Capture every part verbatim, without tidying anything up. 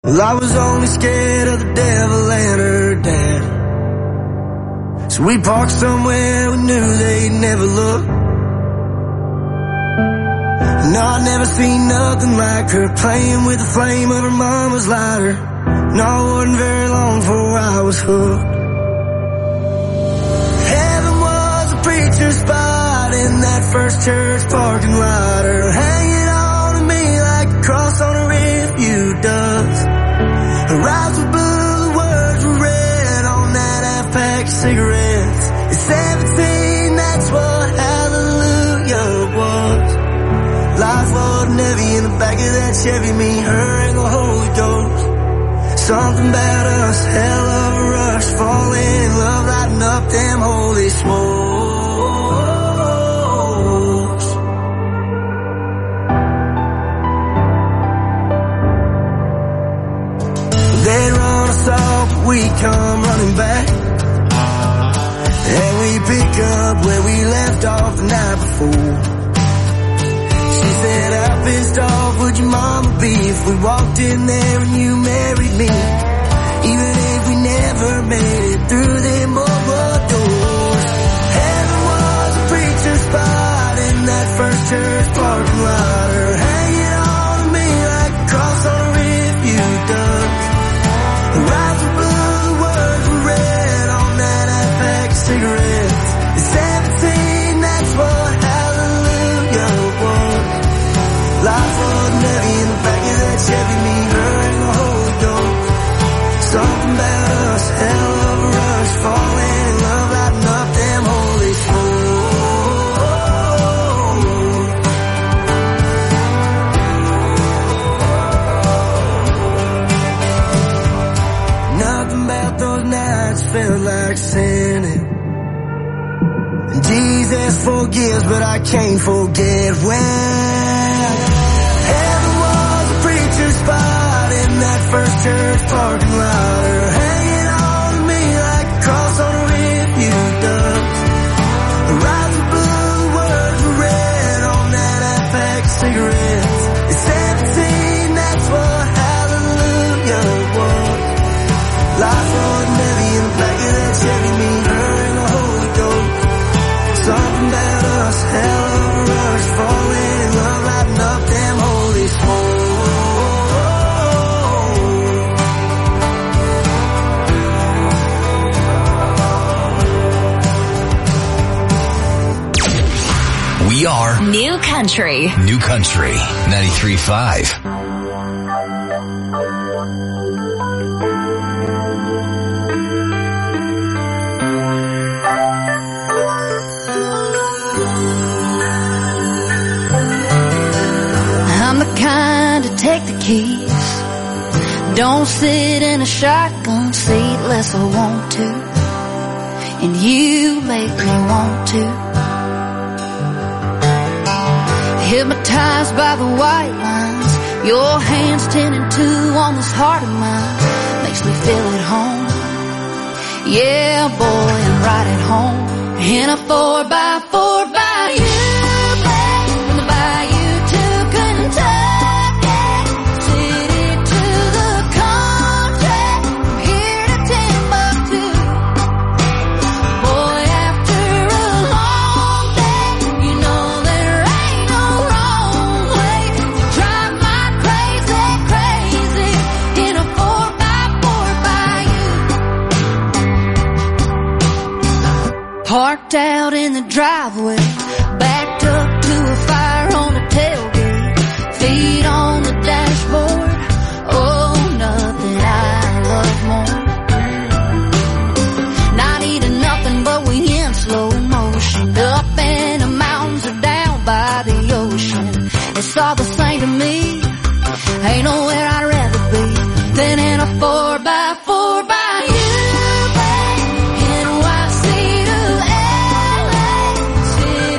Well, I was only scared of the devil and her dad. So we parked somewhere we knew they'd never look. No, I'd never seen nothing like her, playing with the flame of her mama's lighter. No, it wasn't very long before I was hooked. Heaven was a preacher's spot in that first church parking lot, her hanging on to me like a cross on a rearview does. Her eyes were blue, the words were red on that half-pack of cigarettes. At seventeen, that's what hallelujah was. Life wasn't heavy in the back of that Chevy, me, her, and the Holy Ghost. Something about us, hell of a rush, falling in love, lighting up them holy smokes. They'd run us off, but we come running back, and we pick up where we left off the night before. She said, how pissed off would your mama be if we walked in there and you married me? Even if we never made it through them boardwalk doors. Heaven was a preacher's spot in that first church parking lot, her hanging on to me like a cross on a rearview does. Her eyes were blue, the words were red on that half-pack of cigarettes. At seventeen, that's what hallelujah was. Life wasn't heavy in the back of that Chevy, me, her, and the Holy Ghost. Something about us, hell of a rush, falling in love, lighting up them holy souls. Nothing about those nights felt like sinning. And Jesus forgives, but I can't forget when heaven was a preacher's spot in that first church parking lot, her hanging on to me like a cross on a rearview does. Her eyes were blue, the words were red on that half-pack of cigarettes. At seventeen, that's what hallelujah was. Life wasn't heavy in the back of that Chevy, me, her, and the Holy Ghost. Something about us, hell of a rush, falling in love, lighting up them holy smokes. We are New Country. New Country ninety-three point five. I'm the kind to take the keys, don't sit in a shotgun seat unless I want to, and you make me want to. Hypnotized by the white lines, your hands ten and two on this heart of mine, makes me feel at home. Yeah, boy, I'm right at home in a four by four by you, babe, from the bayou to Kentucky, city to the country, from here to Timbuktu. Boy, after a long day, you know there ain't no wrong way to drive my crazy, crazy in a four by four by you. Parked out in the driveway, backed up to a fire on the tailgate, feet on the dashboard. Oh, nothing I love more. Not eating nothing, but we in slow motion, up in the mountains or down by the ocean. It's all the same to me. Ain't nowhere I'd rather be than in a four by four by you, babe. N Y C to L A, city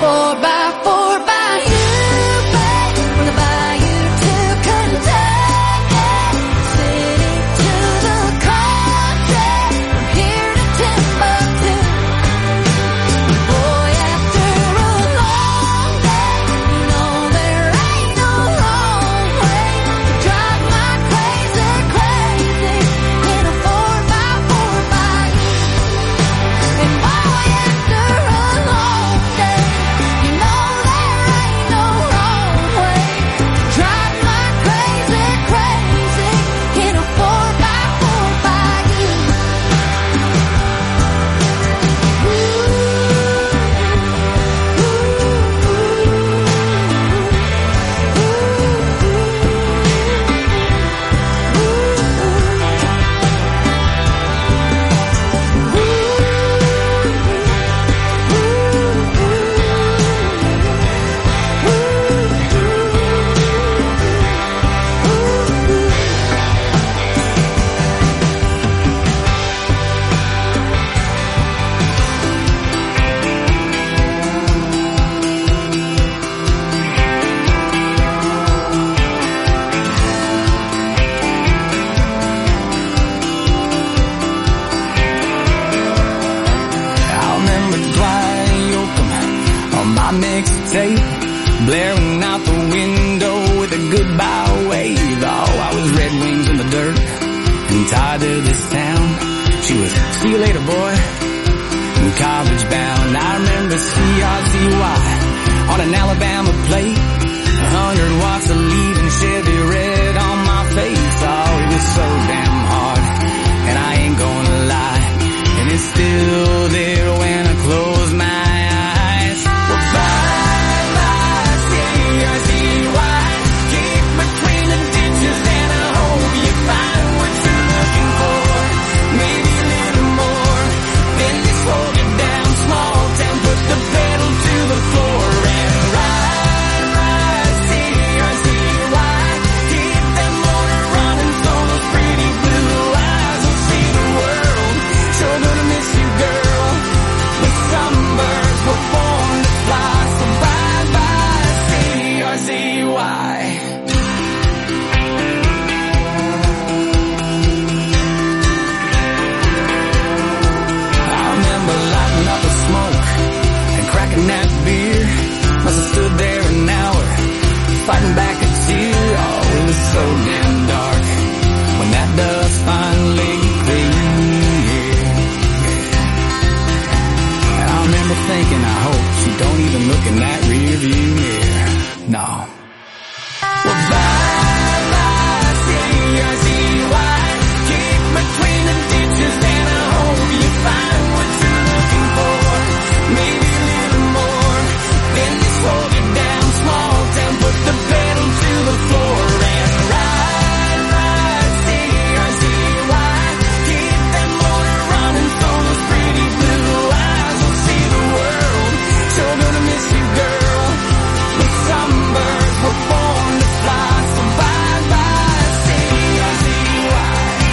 four by four by you, babe. From the bayou to Kentucky, city to the country, from here to Timbuktu. Boy, after a long day, you know there ain't no wrong way to drive my crazy, crazy in a four by four by you. And boy, after a long day, you know there ain't no wrong way to drive my crazy, crazy in a four by four by you. I remember Dwight Yoakam on my mixtape, blaring out the window with a goodbye wave. Oh, I was Red Wings in the dirt and tied to this town. She was, see you later, boy, and college bound. I remember C R Z Y on an Alabama plate, a hundred watts of leaving Chevy red on my face. Oh, it was so damn hard, and I ain't gonna lie, and it's still there when I close my eyes. Well, bye, bye, C R Z Y, keep between the ditches, and I hope you find what you're looking for. Maybe a little more than this slogan down small town. Put the pedal to the floor and ride, ride, C R Z Y. Keep that motor running, so those pretty blue eyes will see the world. Sure gonna miss you, girl. But some birds were born to fly, so bye bye, C R Z Y. I remember lighting up a smoke and cracking that beer. Must have stood there an hour, fighting back a tear. Oh, it was so damn dark when that dust finally cleared. And I remember thinking, I hope she don't even look in that rear view mirror. No. Well, bye bye, C R Z Y. Keep between the ditches, and I hope you find what you're looking for. Maybe a little more than this slogan down small town. Put the pedal to the floor and ride, ride, C R Z Y. Keep that motor running, so those pretty blue eyes will see the world. Sure gonna miss you, girl. But some birds were born to fly, so bye bye, C R Z Y.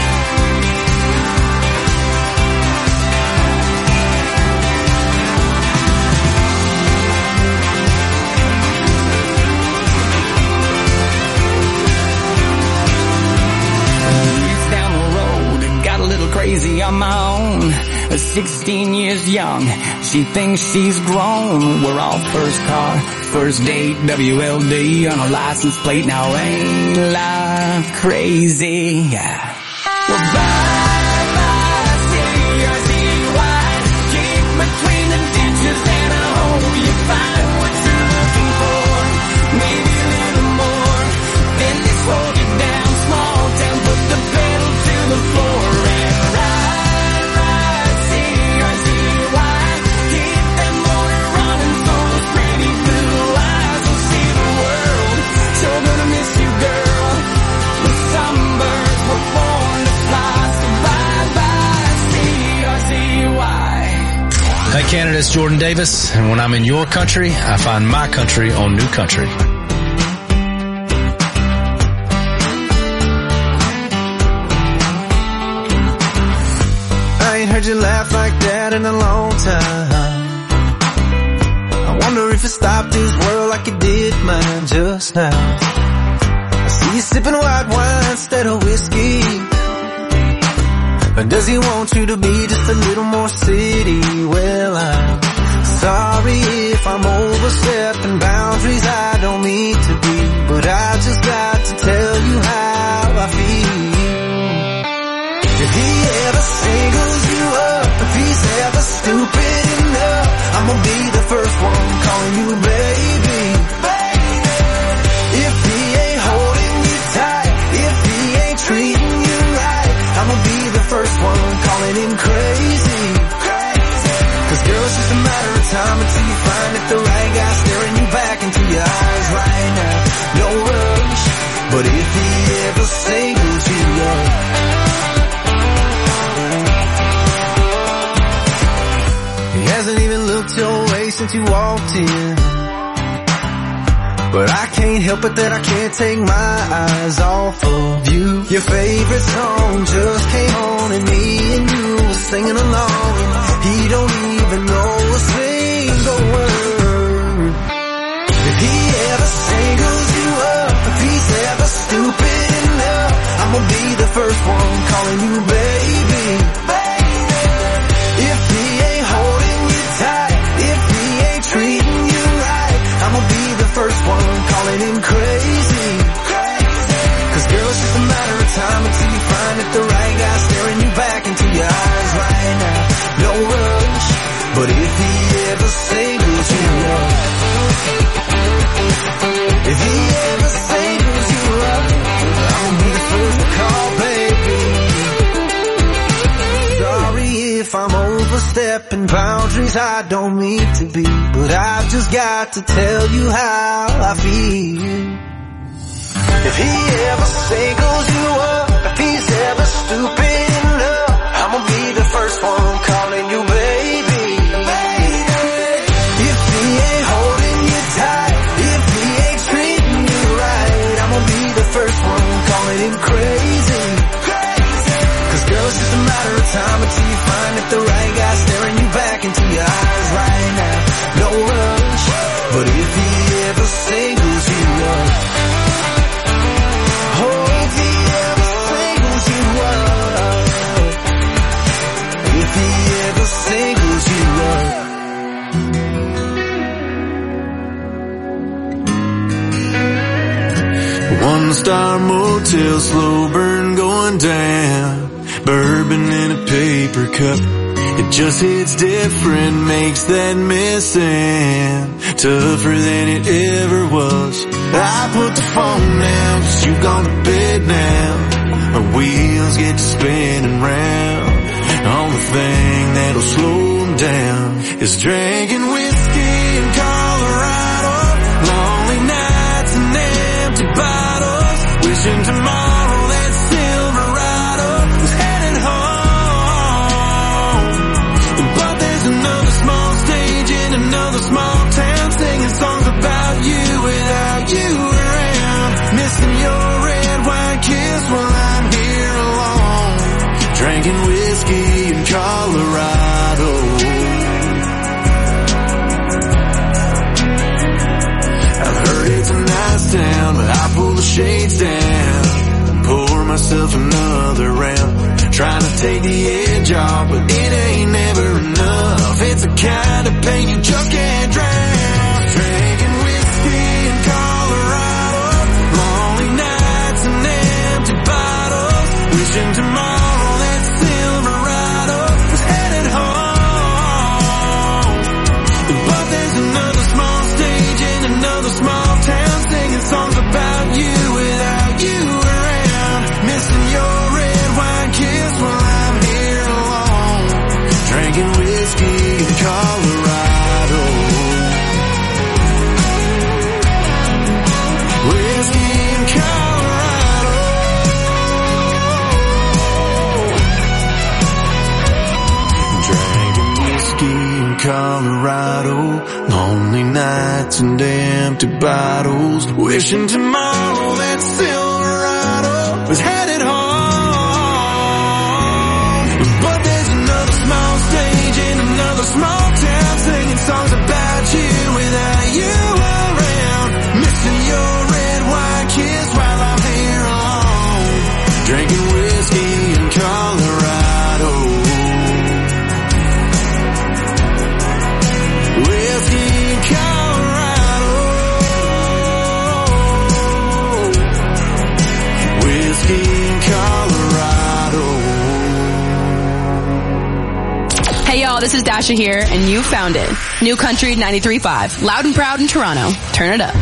Years down the road, I got a little crazy on my own. Uh, Sixteen years young, she thinks she's grown. We're all first car, first date, W L D on a license plate. Now ain't life crazy? Yeah. Well, bye bye, C R Z Y. Keep between the ditches, and I hope you find what you're looking for. Maybe a little more than this slogan down small town. Put the pedal to the floor and ride, ride, C R Z Y. Keep that motor running, so those pretty blue eyes will see the world. Sure gonna miss you, girl. But some birds were born to fly, so bye bye, C R Z Y. Hey Canada, it's Jordan Davis, and when I'm in your country, I find my country on New Country. I ain't heard you laugh like that in a long time. I wonder if it's stop this world like you did mine just now. I see you sipping white wine instead of whiskey. Or does he want you to be just a little more city? Well, I'm sorry if I'm overstepping boundaries I don't mean to be, but I just got to tell you how I feel. If he ever singles you up, if he's ever stupid enough, I'm gonna be the first one calling you baby. If he ain't holding you tight, if he ain't treating you right, I'm gonna be the first one calling him crazy. Cause girl, it's just a matter of time until you find that the right guy staring you back into your eyes right now. No rush, but if he ever singles you up, he hasn't even looked your way since you walked in. But I can't help it that I can't take my eyes off of you. Your favorite song just came on and me and you were singing along, and he don't even know a single word. If he ever singles you up, if he's ever stupid enough, I'm gonna be the first one calling you baby. If he ain't holding you tight, if he ain't treating you right, I'm gonna be the first one calling him crazy. Cause girl, it's just a matter of time until you find that the right guy staring you back into your eyes right now. No rush, but if he ever singles you up, if he ever singles you up, I'm gonna be the first to call baby. Sorry if I'm overstepping boundaries I don't mean to be, but I've just got to tell you how I feel. If he ever singles you up, if he's ever stupid enough, I'm gonna be the first one calling you baby. If he ain't holding you tight, if he ain't treating you right, I'm gonna be the first one calling him crazy. Cause girl, it's just a matter of time until you find that the right guy staring you back into your eyes right now. No rush, but if he ever singles you up, oh, if he ever singles you up, if he ever singles you up. One star motel, slow burn going down, bourbon in a paper cup. It just hits different, makes that missing tougher than it ever was. I put the phone down, cause you gone to bed now. Our wheels get to spinning round. Only thing that'll slow them down is drinking whiskey in Colorado, lonely nights and empty bottles, wishing tomorrow that Silverado was headed home. But there's another small stage in another small town, singing songs about you without you around, missing your red wine kiss while I'm here alone, drinking whiskey in Colorado. I've heard it's a nice town, but I pull the shades down, pour myself another round, trying to take the edge off, but it ain't never enough. It's the kind of pain you just can't drown. Drinking whiskey in Colorado, lonely nights and empty bottles, wishing tomorrow that Silverado was headed home. But there's another small stage in another small town, singing songs about you without you around, missing your red wine kiss while I'm here alone, drinking whiskey in Colorado. Whiskey in Colorado. Drinking whiskey in Colorado, lonely nights and empty bottles, wishing tomorrow that Silverado was headed home. But there's another small stage in another small town, singing songs about you without you whiskey in Colorado. Whiskey in Colorado. Hey y'all, this is Dasha here, and you found it. New Country ninety-three point five, loud and proud in Toronto. Turn it up.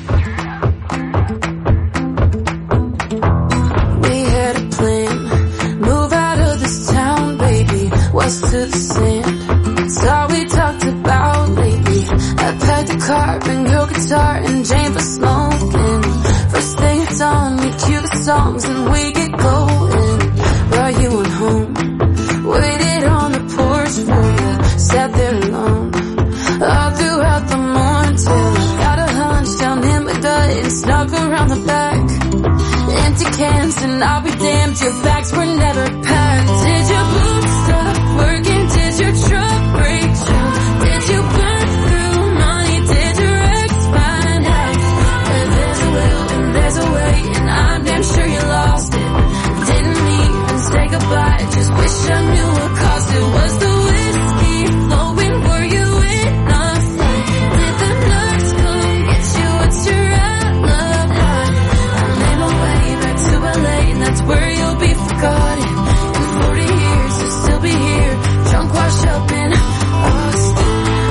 We had a plan, move out of this town, baby, west to the sand. It's all we talked about lately. I packed the car, bring your guitar, and Jane for smoking. First thing it's on, we cue the songs, and we get going. Brought you on home, waited on the porch for you, sat there alone, all throughout the morning till I got a hunch down in my gut and snuck around the back. Empty cans and I'll be damned, your bags were never packed. Did your boots stop working? Did your truck break down? Did you burn through money? Did your ex find out? Well, there's a will and there's a way, and I'm damn sure you lost it. Didn't even say goodbye, just wish I knew what caused it. Was the whiskey flowing? Were you enough? Did the nurse come get you? What's your alibi? I made my way back to L A, and that's where you'll be forgotten. In forty years, you'll still be here, drunk, washed up in Austin.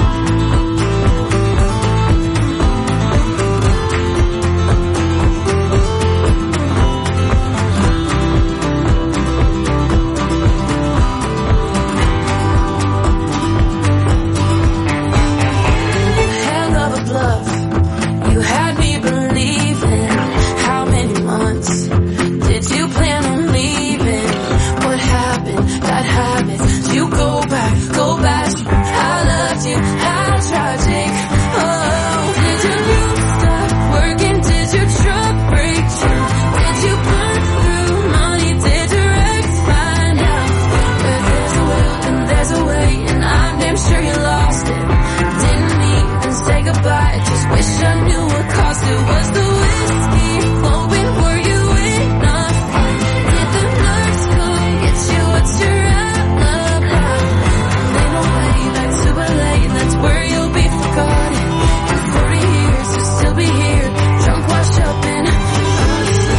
Hell of a bluff, you had me believing. How many months did you plan on leaving? What happened? That habit. Did you go back? Go back. I loved you. How tragic. Oh, did your roof stop working? Did your truck break down? Did you burn through money? Did your ex find out? But there's a will and there's a way, and I'm damn sure you lost it. Didn't even say goodbye, just wish I knew what caused it. Was the whiskey flowing? Were you enough? Did the nurse come get you? What's your alibi? I made my way back to L A, and that's where you'll be forgotten. In forty years, you'll still be here, drunk, washed up in Austin.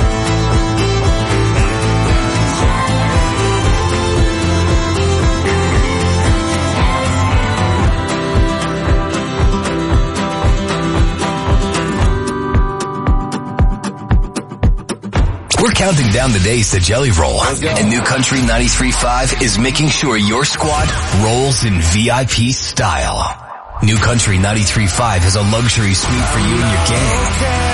We're counting down the days to Jelly Roll, and New Country ninety-three point five is making sure your squad rolls in V I P style. New Country ninety-three point five has a luxury suite for you and your gang.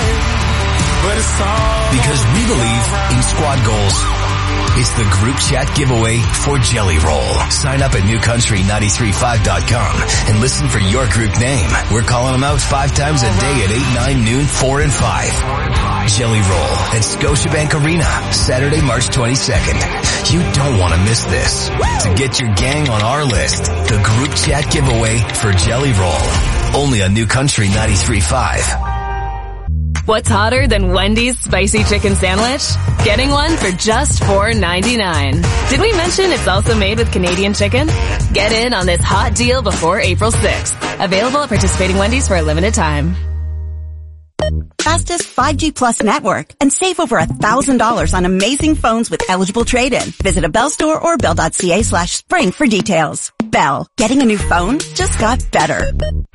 Because we believe in squad goals. It's the group chat giveaway for Jelly Roll. Sign up at new country nine three five dot com and listen for your group name. We're calling them out five times a day at eight, nine, noon, four, and five. Jelly Roll at Scotiabank Arena, Saturday, March twenty-second. You don't want to miss this. To get your gang on our list, the group chat giveaway for Jelly Roll. Only on New Country ninety-three point five. What's hotter than Wendy's spicy chicken sandwich? Getting one for just four ninety-nine. Did we mention it's also made with Canadian chicken? Get in on this hot deal before April sixth. Available at participating Wendy's for a limited time. Fastest five G Plus network and save over one thousand dollars on amazing phones with eligible trade-in. Visit a Bell store or bell.ca slash spring for details. Bell. Getting a new phone just got better.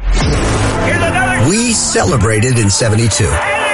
We celebrated in seventy-two.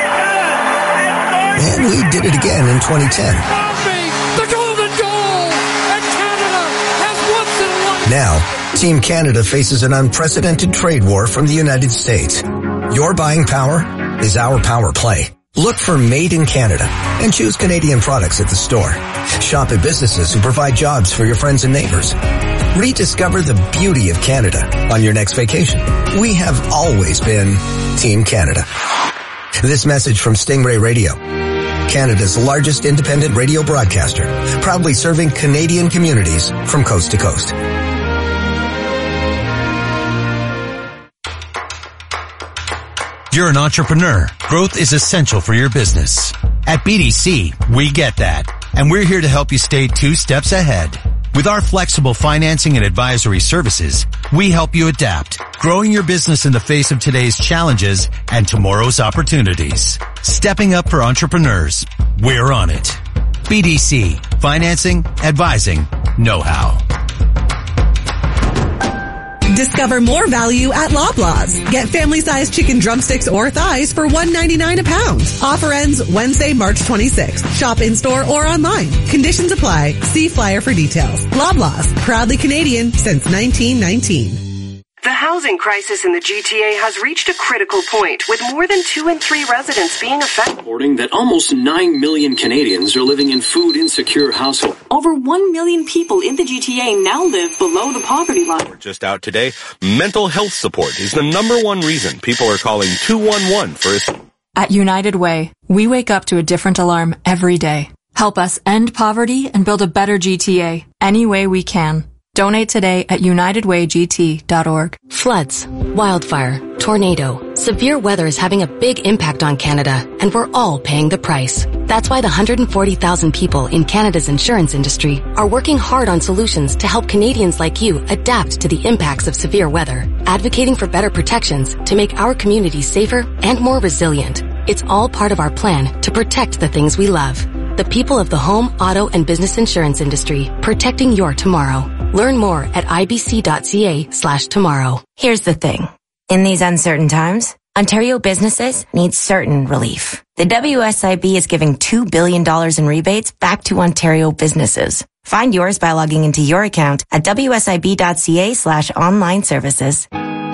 And we did it again in twenty ten. The golden goal! And Canada has once in a Now, Team Canada faces an unprecedented trade war from the United States. Your buying power is our power play. Look for Made in Canada and choose Canadian products at the store. Shop at businesses who provide jobs for your friends and neighbors. Rediscover the beauty of Canada on your next vacation. We have always been Team Canada. This message from Stingray Radio, Canada's largest independent radio broadcaster, proudly serving Canadian communities from coast to coast. You're an entrepreneur. Growth is essential for your business. At B D C, we get that, and we're here to help you stay two steps ahead. With our flexible financing and advisory services, we help you adapt, growing your business in the face of today's challenges and tomorrow's opportunities. Stepping up for entrepreneurs. We're on it. B D C. Financing, advising, know-how. Discover more value at Loblaws. Get family-sized chicken drumsticks or thighs for one ninety-nine a pound. Offer ends Wednesday, March twenty-sixth. Shop in-store or online. Conditions apply. See flyer for details. Loblaws, proudly Canadian since nineteen nineteen. The housing crisis in the G T A has reached a critical point, with more than two in three residents being affected. Reporting that almost nine million Canadians are living in food-insecure households. Over one million people in the G T A now live below the poverty line. Just out today, mental health support is the number one reason people are calling two one one for assistance. At United Way, we wake up to a different alarm every day. Help us end poverty and build a better G T A any way we can. Donate today at united way g t dot org. Floods, wildfire, tornado. Severe weather is having a big impact on Canada, and we're all paying the price. That's why the one hundred forty thousand people in Canada's insurance industry are working hard on solutions to help Canadians like you adapt to the impacts of severe weather, advocating for better protections to make our communities safer and more resilient. It's all part of our plan to protect the things we love. The people of the home, auto, and business insurance industry, protecting your tomorrow. Learn more at ibc.ca slash tomorrow. Here's the thing. In these uncertain times, Ontario businesses need certain relief. The W S I B is giving two billion dollars in rebates back to Ontario businesses. Find yours by logging into your account at wsib.ca slash online services.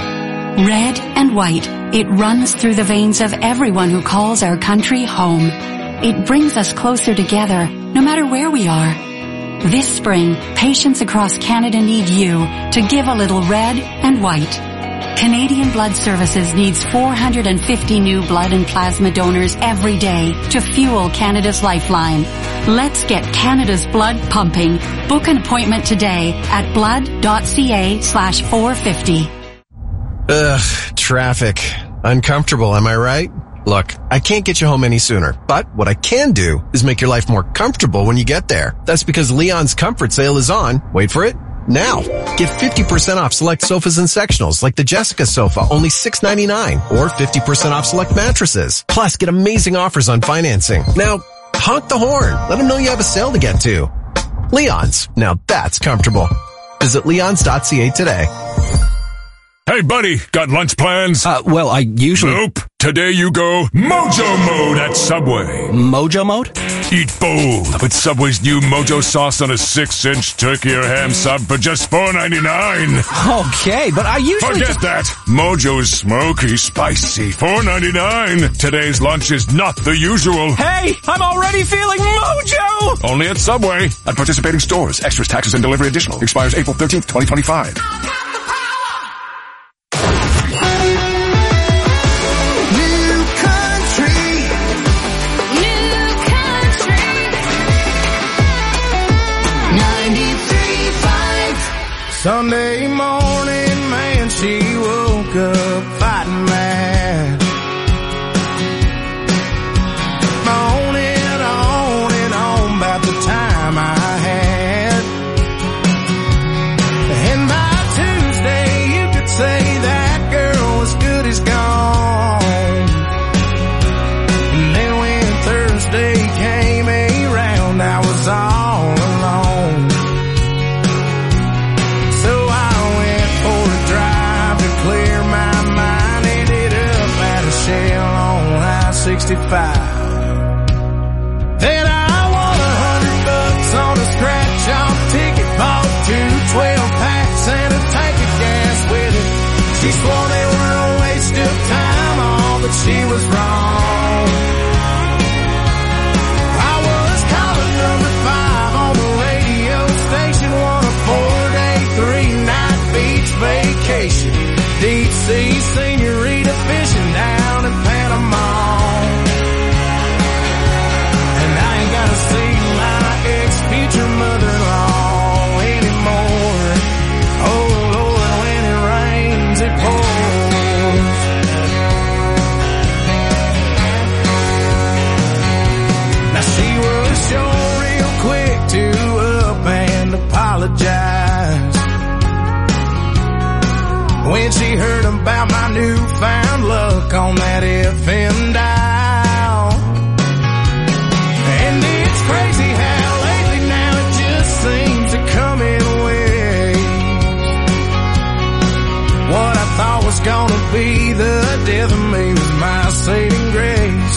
Red and white, it runs through the veins of everyone who calls our country home. It brings us closer together, no matter where we are. This spring, patients across Canada need you to give a little red and white. Canadian Blood Services needs four hundred fifty new blood and plasma donors every day to fuel Canada's lifeline. Let's get Canada's blood pumping. Book an appointment today at blood.ca slash 450. Ugh, traffic. Uncomfortable, am I right? Look, I can't get you home any sooner, but what I can do is make your life more comfortable when you get there. That's because Leon's Comfort Sale is on, wait for it, now. Get fifty percent off select sofas and sectionals like the Jessica sofa, only six ninety-nine, or fifty percent off select mattresses. Plus, get amazing offers on financing. Now, honk the horn. Let them know you have a sale to get to. Leon's, now that's comfortable. Visit leons dot c a today. Hey, buddy, got lunch plans? Uh, well, I usually... Nope. Today you go Mojo Mode at Subway. Mojo Mode? Eat bold with Subway's new Mojo sauce on a six-inch turkey or ham sub for just four ninety-nine. Okay, but I usually... Forget that. Mojo's smoky, spicy, four ninety-nine. Today's lunch is not the usual. Hey, I'm already feeling Mojo! Only at Subway. At participating stores. Extras, taxes, and delivery additional. Expires April thirteenth, twenty twenty-five. Sunday morning, man, she woke up fighting mad. On and on and on about the time I had. And by Tuesday, you could say that girl was good as gone. And then when Thursday came around, I was all alone. sixty-five. Then I won a hundred bucks on a scratch-off ticket, bought two twelve packs and a tank of gas with it. She swore they were a waste of time, all but she was wrong. I was calling number five on the radio station, won a four-day, three-night beach vacation. Deep sea senorita fishing down in Panama. See my ex-future mother-in-law anymore. Oh Lord, when it rains, it pours. Now she was sure real quick to up and apologize. be the death of me with my saving grace.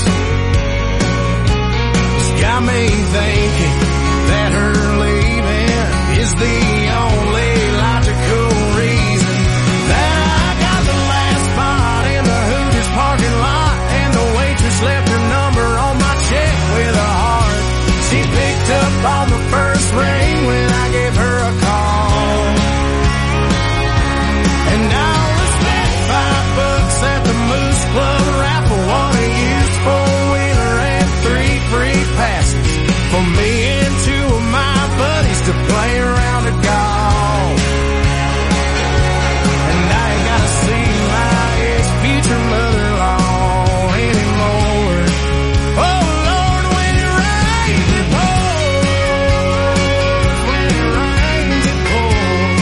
It's got me thinking that her leaving is the only logical reason that I got the last spot in the Hooters parking lot, and the waitress left her number on my check with a heart. She picked up on the first ring when I gave her a call, and I was spent five bucks at the Moose Club raffle on a used four-wheeler and three free passes for me and two of my buddies to play around at golf. And I ain't gotta see my ex-future mother-in-law anymore. Oh Lord, when it rains it pours, when it rains it pours.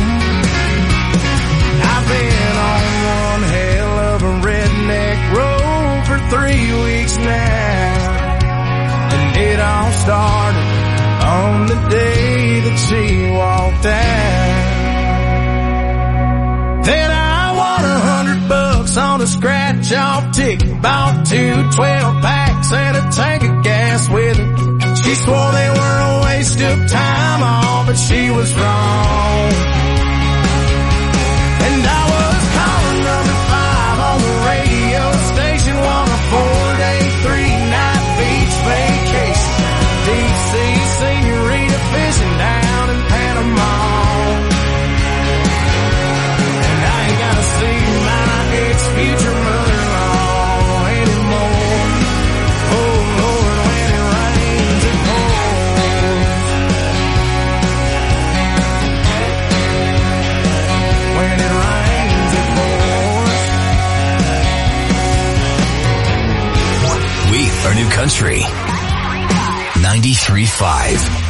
I've been on one hell of a redneck road for three weeks now, and it all started on the day that she walked out. Then I won a hundred bucks on a scratch-off ticket, bought two twelve packs and a tank of gas with it. She swore they were a waste of time, all but she was wrong. And I was calling number five on the radio station, won a four-day, three-night beach vacation. Deep sea senorita fishing down in Panama. And I ain't gotta see my ex-future mother-in-law anymore. Oh Lord, when it rains it pours. When it rains it pours. We are New Country ninety-three point five.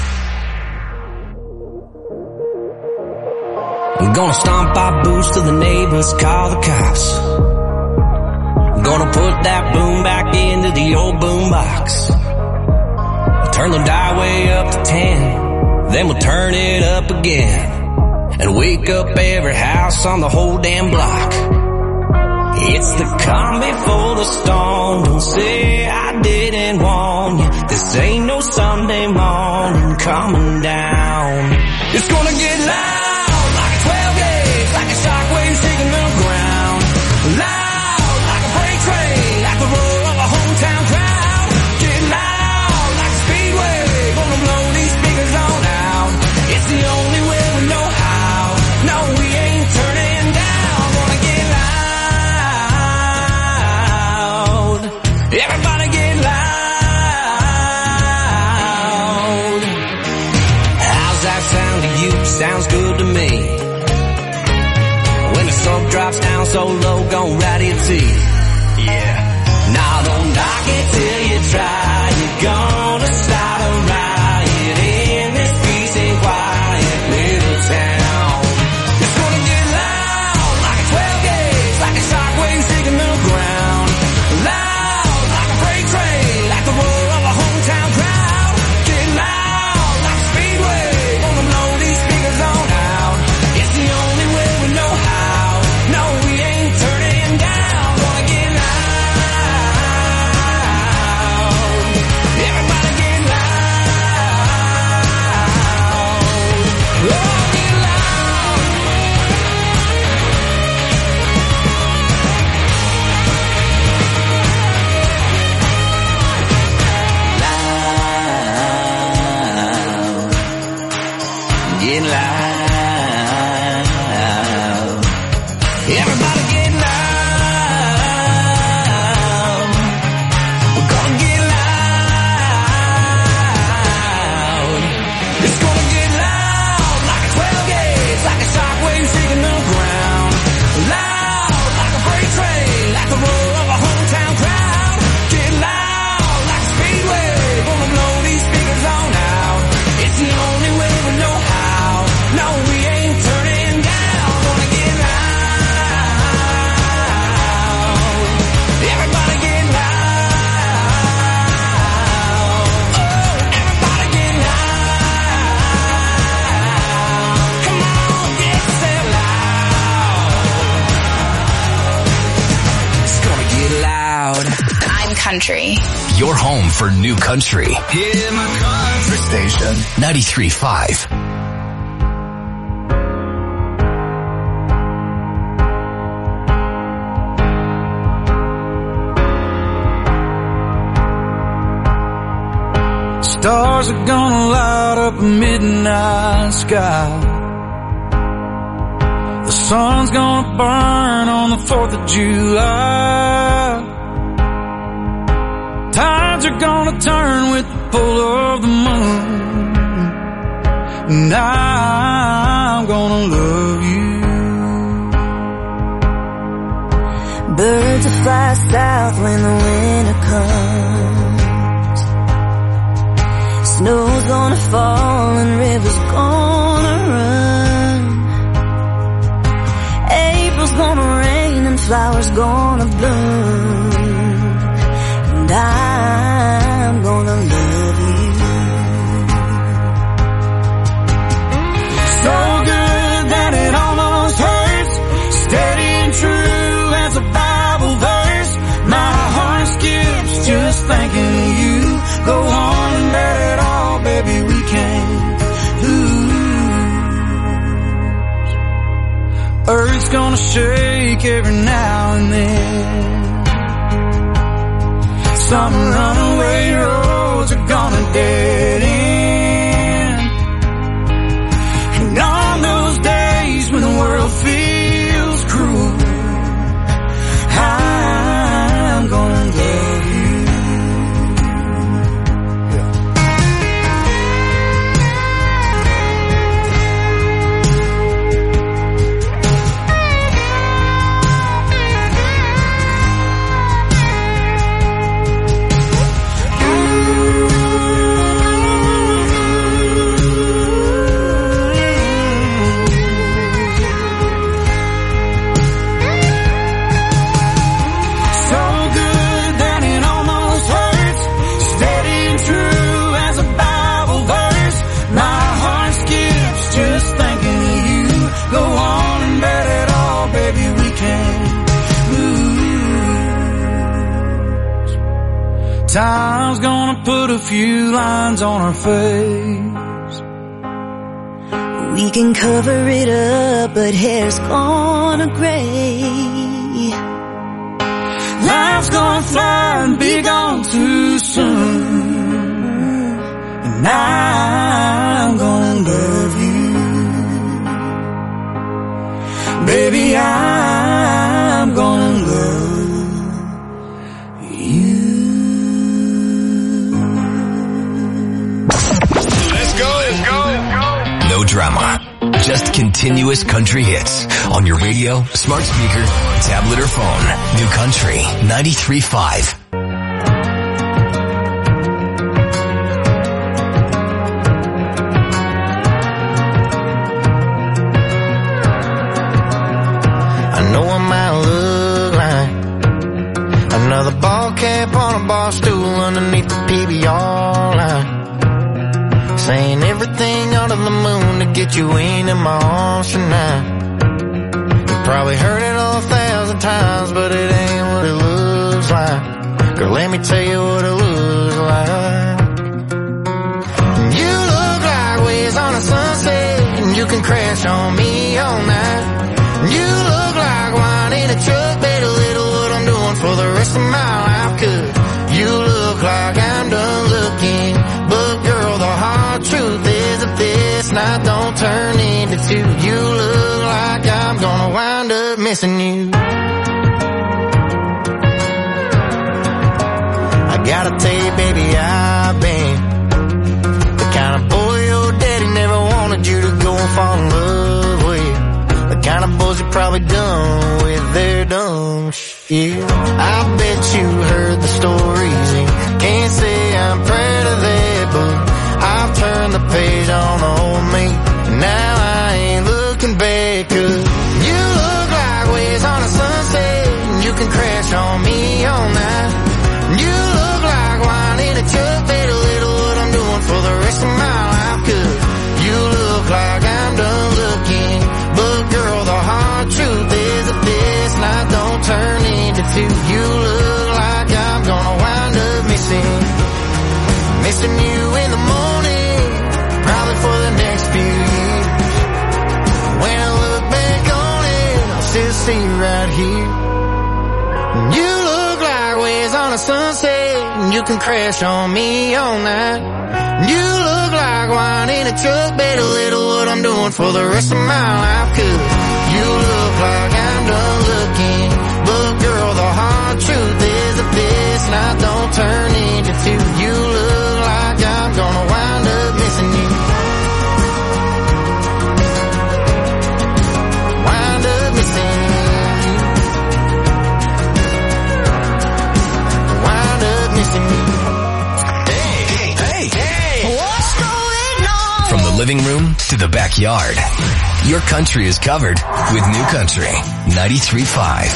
I'm gonna stomp our boots to the neighbors, call the cops. I'm gonna put that boom back into the old boombox. Turn the dial way up to ten, then we'll turn it up again, and wake up every house on the whole damn block. It's the calm before the storm, don't say I didn't warn you. This ain't no Sunday morning coming down. It's gonna get loud like a twelve gauge, like a shockwave shaking the ground. Loud like a freight train, like the roar of a hometown crowd. Get loud like a speedway, gonna blow these speakers on out. It's the only way we know how. No, we ain't turning down. Gonna get loud. Everybody get loud. How's that sound to you? Sounds good to me. When the sun drops down so low, gon' ride your teeth. Yeah. Now don't knock it till you try. You're gonna start a riot in this peace and quiet little town. It's gonna get loud like a twelve gauge, like a shockwave shaking the ground. Loud like a freight train, like the roar of a hometown crowd. Get loud like a speedway, gonna blow these speakers on out. It's the only way we know how. No, we ain't turning down. Gonna get loud. Everybody get loud. Oh, get loud. Loud. Get loud. Everybody get loud. We're gonna get loud. It's gonna get loud like a twelve gauge, like a shockwave shaking the ground. Loud like a freight train, like the roar of a hometown crowd. Get loud like a speedway, gonna blow these speakers on out. It's the only way we know how. No, we ain't turning down. Gonna get loud. loud. I'm country. Your home for new country. Yeah, my country station. ninety-three point five. Stars are gonna light up a midnight sky. The sun's gonna burn on the fourth of July. Tides are gonna turn with the pull of the moon. And I'm gonna love you. Birds will fly south when the winter comes. Snow's gonna fall and rivers gonna run. April's gonna rain and flowers gonna bloom. And I'm gonna love you. So good that it almost hurts. Steady and true as a Bible verse. My heart skips just thinking of you. Go on and let it all, baby, we can't lose. Earth's gonna shake every now and then. Some runaway roads are gonna dead end. And on those days when the world feels cruel, I'm gonna love you. Time's gonna put a few lines on our face. We can cover it up, but hair's gonna gray. Life's gonna fly and be gone too soon. And I'm gonna love you. Baby, I'm gonna love you. No drama. Just continuous country hits on your radio, smart speaker, tablet, or phone. New Country ninety-three point five. I know I might look like another ball cap on a bar stool underneath the P B R line. Saying everything under the moon to get you into my arms tonight. You probably heard it all a thousand times, but it ain't what it looks like. Girl, let me tell you what it looks like. You look like waves on a sunset, and you can crash on me all night. You look like wine in a truck, better little what I'm doing for the rest of my life. 'Cause you look like I'm done looking, but girl, the hard truth is if this night don't turn into two, you look like I'm gonna wind up missing you. I gotta tell you, baby, I've been the kind of boy your daddy never wanted you to go and fall in love with. The kind of boys you probably done with their dumb shit. I bet you heard the stories and can't say I'm proud of that, but I've turned the page on old me. Now I ain't looking back, 'cause you look like waves on a sunset, and you can crash on me all night. You look like wine in a truck, better little what I'm doing for the rest of my life. 'Cause you look like I'm done looking, but girl, the hard truth is that this night don't turn into two. You look like right here. You look like waves on a sunset, and you can crash on me all night. You look like wine in a truck, bet a little what I'm doing for the rest of my life. Cause you look like I'm done looking, but girl, the hard truth is that this night don't turn into two. You look like I'm gonna wind up missing you. Wind up missing you. Wind up missing you. Hey, hey, hey. What's going on? From the living room to the backyard, your country is covered with New Country ninety-three point five.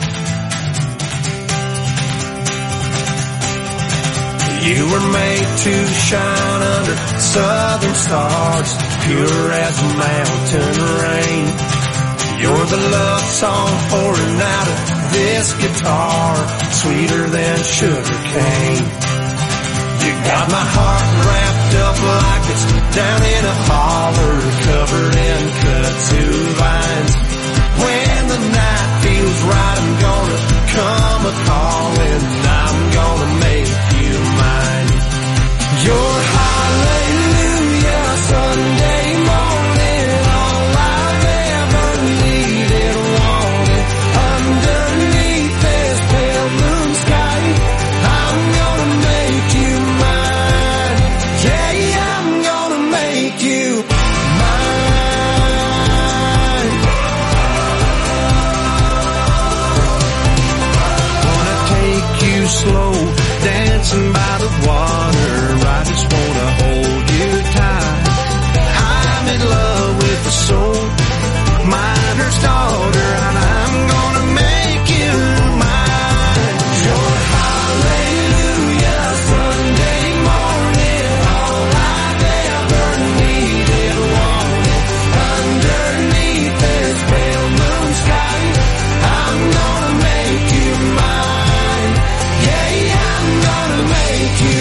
You were made to shine under southern stars, pure as mountain rain. You're the love song pouring out of this guitar, sweeter than sugar cane. You got my heart wrapped up like it's down in a holler, covered in kudzu vines. When the night feels right, I'm gonna come a-calling, I'm gonna make you mine. Your hallelujah Sunday morning, all I've ever needed, wanted, underneath this pale moon sky, I'm gonna make you mine. Yeah, I'm gonna make you mine. Wanna take you slow, dancing by the water, I just wanna hold you tight. I'm in love with the soul, miner's daughter, and I'm gonna make you mine. Your hallelujah Sunday morning, all I've ever needed, wanted, underneath this pale moon sky, I'm gonna make you mine. Yeah, I'm gonna make you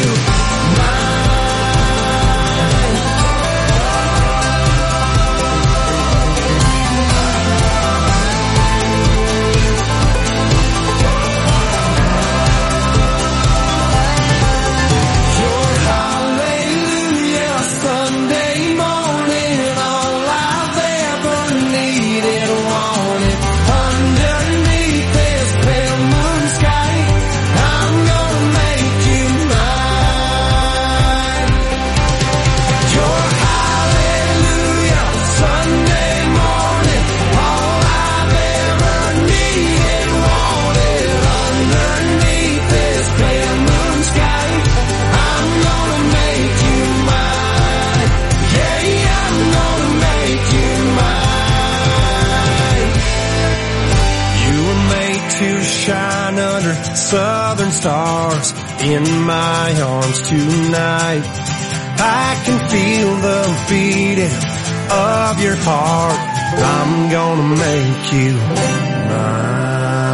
shine under southern stars in my arms tonight. I can feel the beating of your heart. I'm gonna make you mine.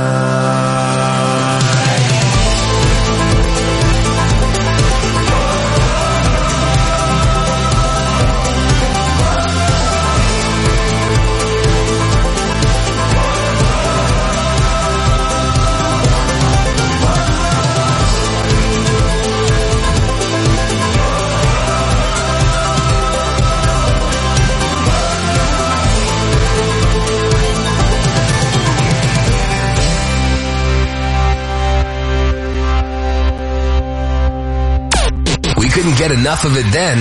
Couldn't get enough of it then,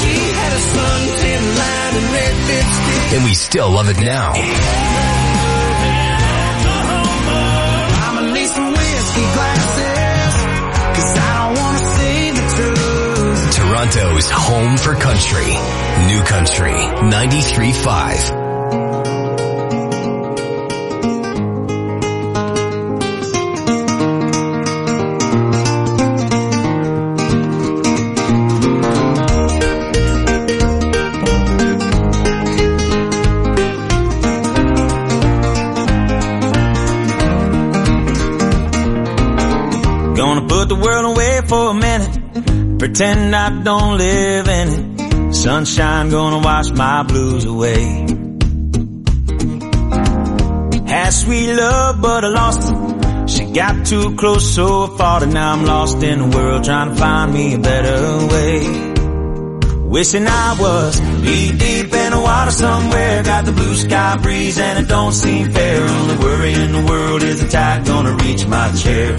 and we still love it now. Toronto's home for country. New Country ninety-three point five. Put the world away for a minute, pretend I don't live in it. Sunshine gonna wash my blues away. had sweet love, but I lost it. She got too close, so I fought it. Now I'm lost in the world, trying to find me a better way. Wishing I was deep, deep in the water somewhere. Got the blue sky breeze and it don't seem fair. Only worry in the world is the tide gonna reach my chair.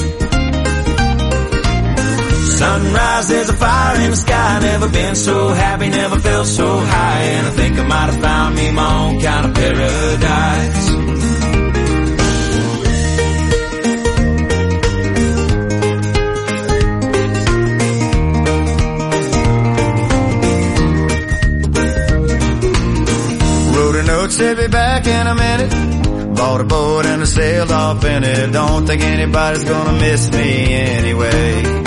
Sunrise, there's a fire in the sky. Never been so happy, never felt so high. And I think I might have found me my own kind of paradise. Wrote a note, said be back in a minute. Bought a boat and I sailed off in it. Don't think anybody's gonna miss me anyway.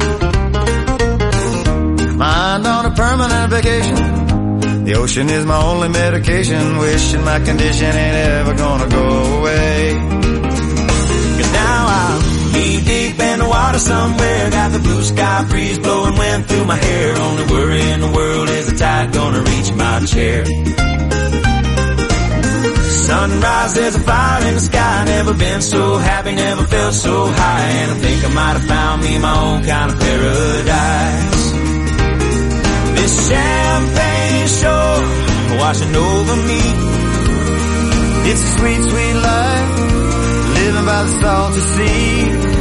Mind on a permanent vacation. The ocean is my only medication. Wishing my condition ain't ever gonna go away. Cause now I'm knee deep in the water somewhere. Got the blue sky breeze blowing wind through my hair. Only worry in the world is the tide gonna reach my chair. Sunrise, there's a fire in the sky. Never been so happy, never felt so high. And I think I might have found me my own kind of paradise. This champagne shore washing over me. It's a sweet, sweet life, living by the salty sea.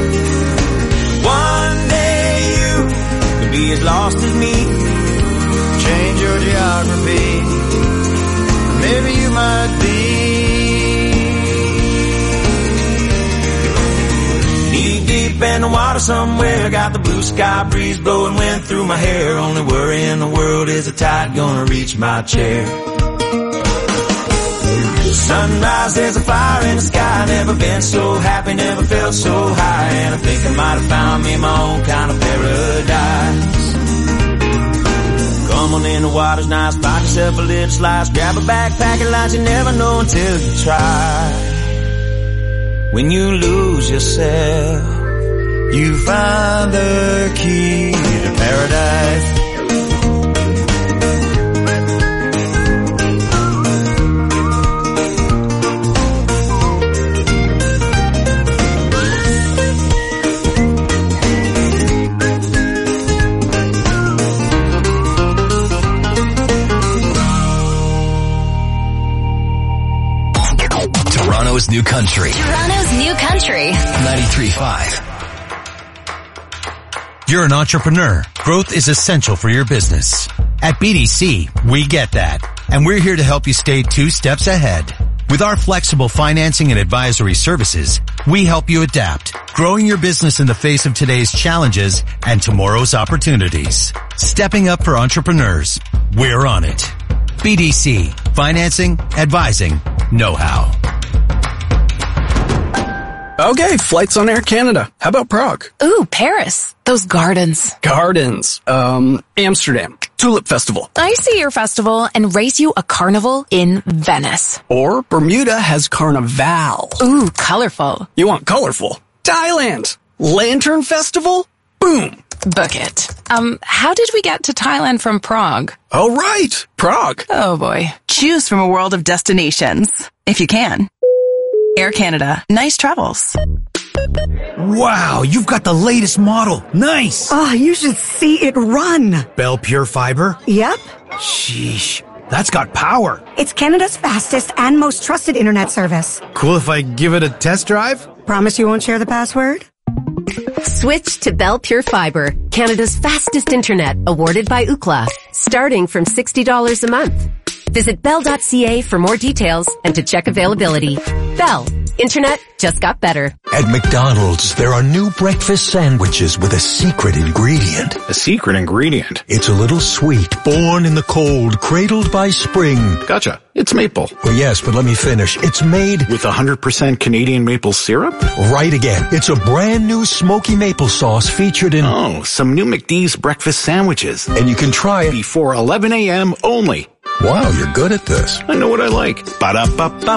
One day you could be as lost as me. Change your geography, maybe you might be. Knee deep in the water somewhere. Got the blue sky breeze blowing wind through my hair. Only worry in the world is the tide gonna reach my chair. Sunrise, there's a fire in the sky. Never been so happy, never felt so high. And I think I might have found me my own kind of paradise. Come on in, the water's nice. Buy yourself a little slice. Grab a backpack and lunch. You never know until you try. When you lose yourself, you find the key to paradise. Toronto's new country. Toronto's new country. ninety-three point five. You're an entrepreneur. Growth is essential for your business. At B D C, we get that. And we're here to help you stay two steps ahead. With our flexible financing and advisory services, we help you adapt, growing your business in the face of today's challenges and tomorrow's opportunities. Stepping up for entrepreneurs. We're on it. B D C. Financing, advising, know-how. Okay, flights on Air Canada. How about Prague? Ooh, Paris. Those gardens. Gardens. Um, Amsterdam. Tulip Festival. I see your festival and race you a carnival in Venice. Or Bermuda has Carnival. Ooh, colorful. You want colorful? Thailand. Lantern Festival? Boom. Book it. Um, how did we get to Thailand from Prague? Oh, right. Prague. Oh, boy. Choose from a world of destinations, if you can. Air Canada. Nice travels. Wow, you've got the latest model. Nice. Oh, you should see it run. Bell Pure Fiber? Yep. Sheesh, that's got power. It's Canada's fastest and most trusted internet service. Cool if I give it a test drive? Promise you won't share the password? Switch to Bell Pure Fiber, Canada's fastest internet, awarded by Ookla, starting from sixty dollars a month. Visit bell dot c a for more details and to check availability. Bell. Internet just got better. At McDonald's, there are new breakfast sandwiches with a secret ingredient. A secret ingredient? It's a little sweet, born in the cold, cradled by spring. Gotcha. It's maple. Well, yes, but let me finish. It's made with one hundred percent Canadian maple syrup? Right again. It's a brand new smoky maple sauce featured in... Oh, some new McD's breakfast sandwiches. And you can try it before eleven a.m. only. Wow, you're good at this. I know what I like.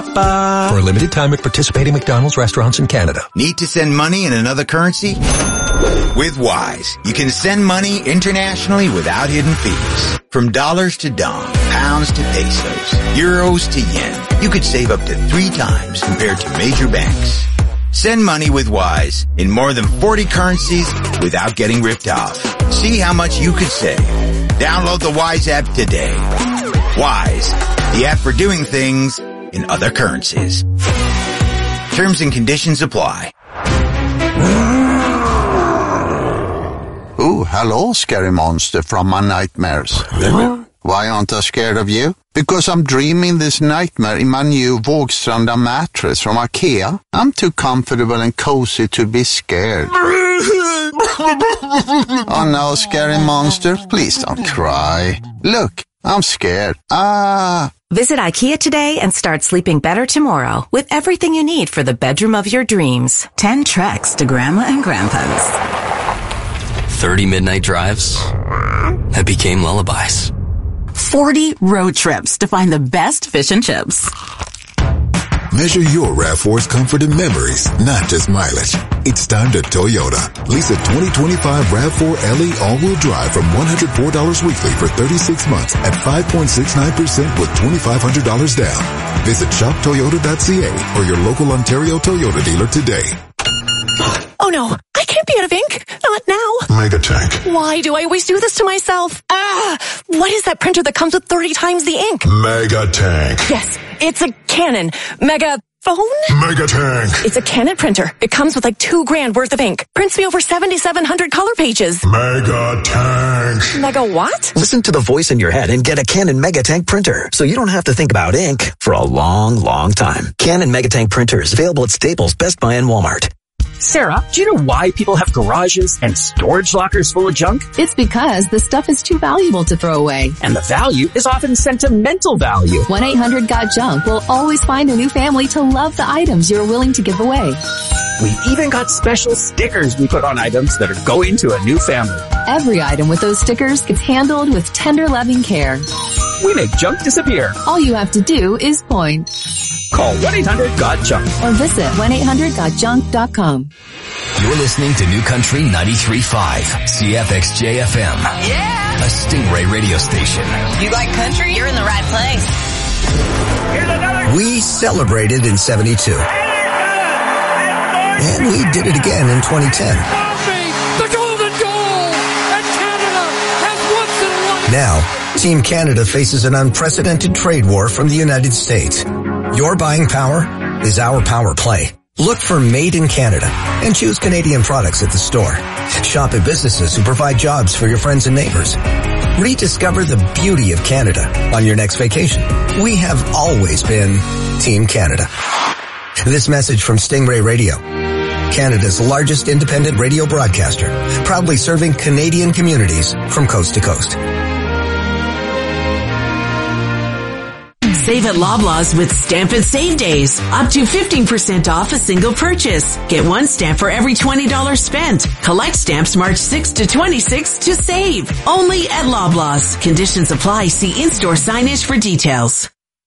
Ba-da-ba-ba-ba. For a limited time at participating McDonald's restaurants in Canada. Need to send money in another currency? With Wise, you can send money internationally without hidden fees. From dollars to dong, pounds to pesos, euros to yen, you could save up to three times compared to major banks. Send money with Wise in more than forty currencies without getting ripped off. See how much you could save. Download the Wise app today. Wise, the app for doing things in other currencies. Terms and conditions apply. Oh, hello, scary monster from my nightmares. Why aren't I scared of you? Because I'm dreaming this nightmare in my new Vågstranda mattress from IKEA. I'm too comfortable and cozy to be scared. Oh no, scary monster, please don't cry. Look, I'm scared. Ah. Visit IKEA today and start sleeping better tomorrow with everything you need for the bedroom of your dreams. Ten treks to Grandma and Grandpa's. thirty midnight drives that became lullabies. forty road trips to find the best fish and chips. Measure your RAV four's comfort and memories, not just mileage. It's time to Toyota. Lease a twenty twenty-five RAV four L E all-wheel drive from one hundred four dollars weekly for thirty-six months at five point six nine percent with twenty-five hundred dollars down. Visit shop toyota dot c a or your local Ontario Toyota dealer today. Oh no, I can't be out of ink. Not now. Mega Tank. Why do I always do this to myself? Ah, what is that printer that comes with thirty times the ink? Mega Tank. Yes, it's a Canon. Mega phone? Mega Tank. It's a Canon printer. It comes with like two grand worth of ink. Prints me over seventy-seven hundred color pages. Mega Tank. Mega what? Listen to the voice in your head and get a Canon Mega Tank printer so you don't have to think about ink for a long, long time. Canon Mega Tank printers available at Staples, Best Buy, and Walmart. Sarah, do you know why people have garages and storage lockers full of junk? It's because the stuff is too valuable to throw away. And the value is often sentimental value. one eight hundred got junk will always find a new family to love the items you're willing to give away. We've even got special stickers we put on items that are going to a new family. Every item with those stickers gets handled with tender, loving care. We make junk disappear. All you have to do is point. Call one eight hundred got junk or visit one eight hundred got junk dot com. You're listening to New Country ninety-three point five, C F X J F M. Yeah! A Stingray radio station. You like country? You're in the right place. We celebrated in seventy-two. And we did it again in twenty ten. The golden goal! And Canada has once in a life. Now, Team Canada faces an unprecedented trade war from the United States. Your buying power is our power play. Look for Made in Canada and choose Canadian products at the store. Shop at businesses who provide jobs for your friends and neighbors. Rediscover the beauty of Canada on your next vacation. We have always been Team Canada. This message from Stingray Radio, Canada's largest independent radio broadcaster, proudly serving Canadian communities from coast to coast. Save at Loblaws with Stamp and Save Days. Up to fifteen percent off a single purchase. Get one stamp for every twenty dollars spent. Collect stamps March sixth to twenty-sixth to save. Only at Loblaws. Conditions apply. See in-store signage for details.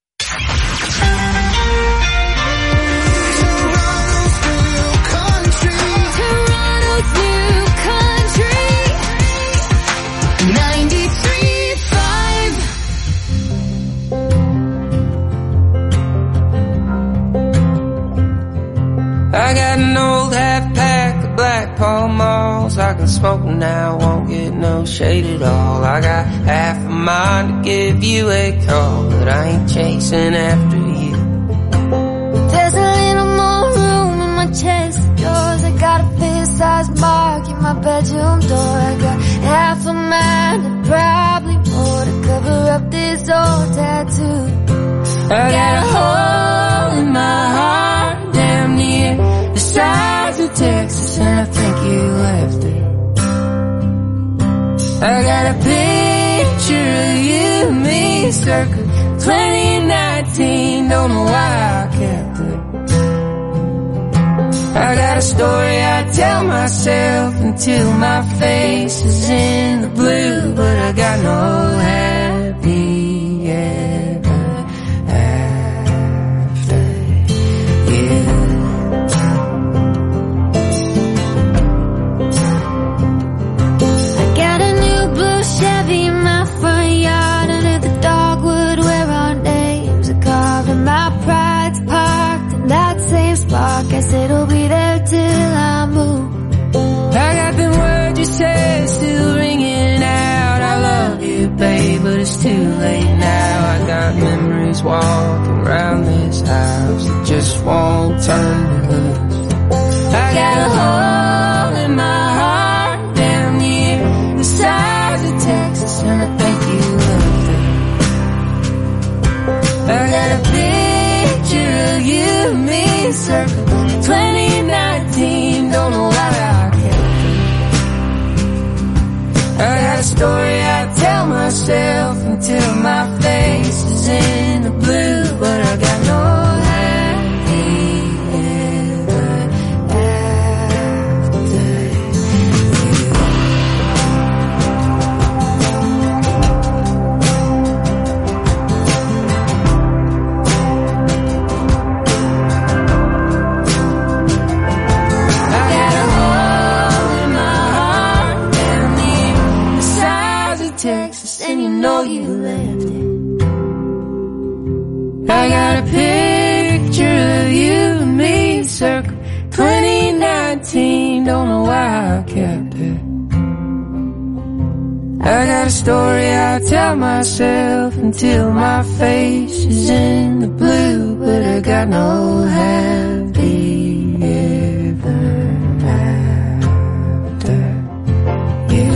I got an old half pack of Black Pall Malls. I can smoke them now, won't get no shade at all. I got half a mind to give you a call, but I ain't chasing after you. There's a little more room in my chest of drawers. I got a fist-sized mark in my bedroom door. I got half a mind and probably more to cover up this old tattoo. I got a hole in my heart damn near the size of Texas, and I think you left it. I got a picture of you and me circa twenty nineteen, don't know why I kept it. I got a story I tell myself until my face is in the blue, but I got no happy ever after you. guess it'll be there till I move. I got the words you said still ringing out. I love you, babe, but it's too late now. I got memories walking around this house that just won't turn to loose. I got a hole in my heart down near the size of Texas, and I think you love it. I got a picture of you and me circling twenty nineteen, don't know why I kept it. I got a story I tell myself until my face is in the blue, but I got no happy ever after you. I got a hole in my heart down near the size of Texas, and you know you left it. I got a picture of you and me circle twenty nineteen, don't know why I kept it. I got a story I tell myself until my face is in the blue, but I got no happy ever after you.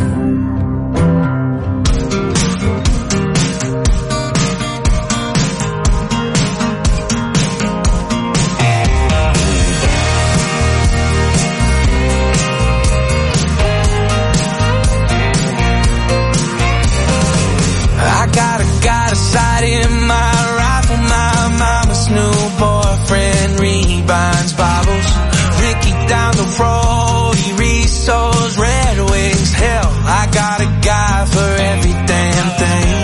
I got a, got a sight in my rifle, my mama's new boyfriend rebinds bottles. Ricky down the road, he resows Red Wings. Hell, I got a guy for every damn thing.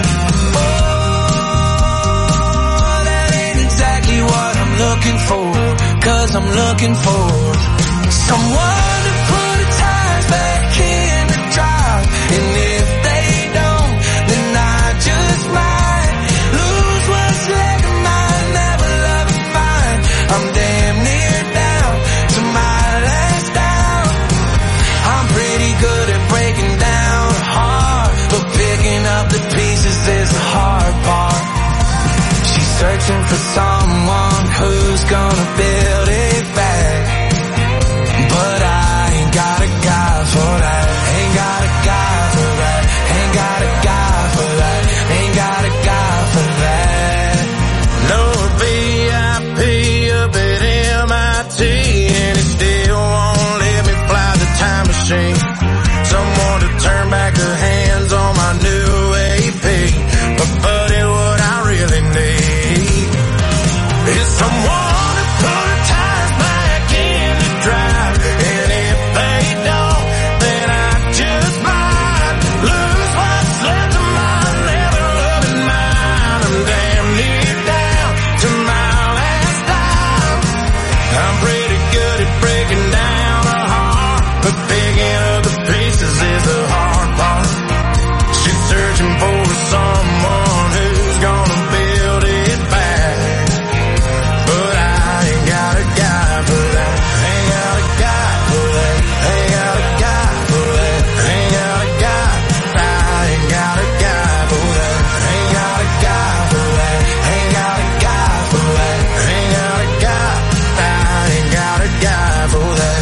Oh, that ain't exactly what I'm looking for, cause I'm looking for someone to put the tires back in the drive. And if they don't, then I just might lose what's left of mine, never love is mine. I'm damn near down to my last down. I'm pretty good at breaking down a heart, but picking up the pieces is the hard part. She's searching for someone who's gonna build it back, but I ain't got a guy for that. Ain't got a guy for that. Ain't got a guy for that. Ain't got a guy for that. No V I P up at M I T, and it still won't let me fly the time machine. Someone to turn back the hands on my new A P. But buddy, what I really need is someone to put the tires back in the drive. And if they don't, then I just might lose what's left of my never loving mine. I'm damn near down to my last dime. I'm pretty good at breaking down a heart, but picking up the pieces is the hard part. She's searching for someone who's gonna build it back, but I ain't got a guy for that. Ain't got a guy for that. Ain't got a guy for that. Ain't got a guy. I ain't got a guy for that. Ain't got a guy for that. Ain't got a guy for that. Ain't got a guy. I ain't got a guy for that.